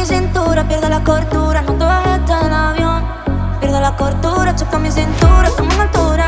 mi cintura, pierdo la cordura. No te bajes del avión. Pierdo la cordura, choca mi cintura, estamos en altura.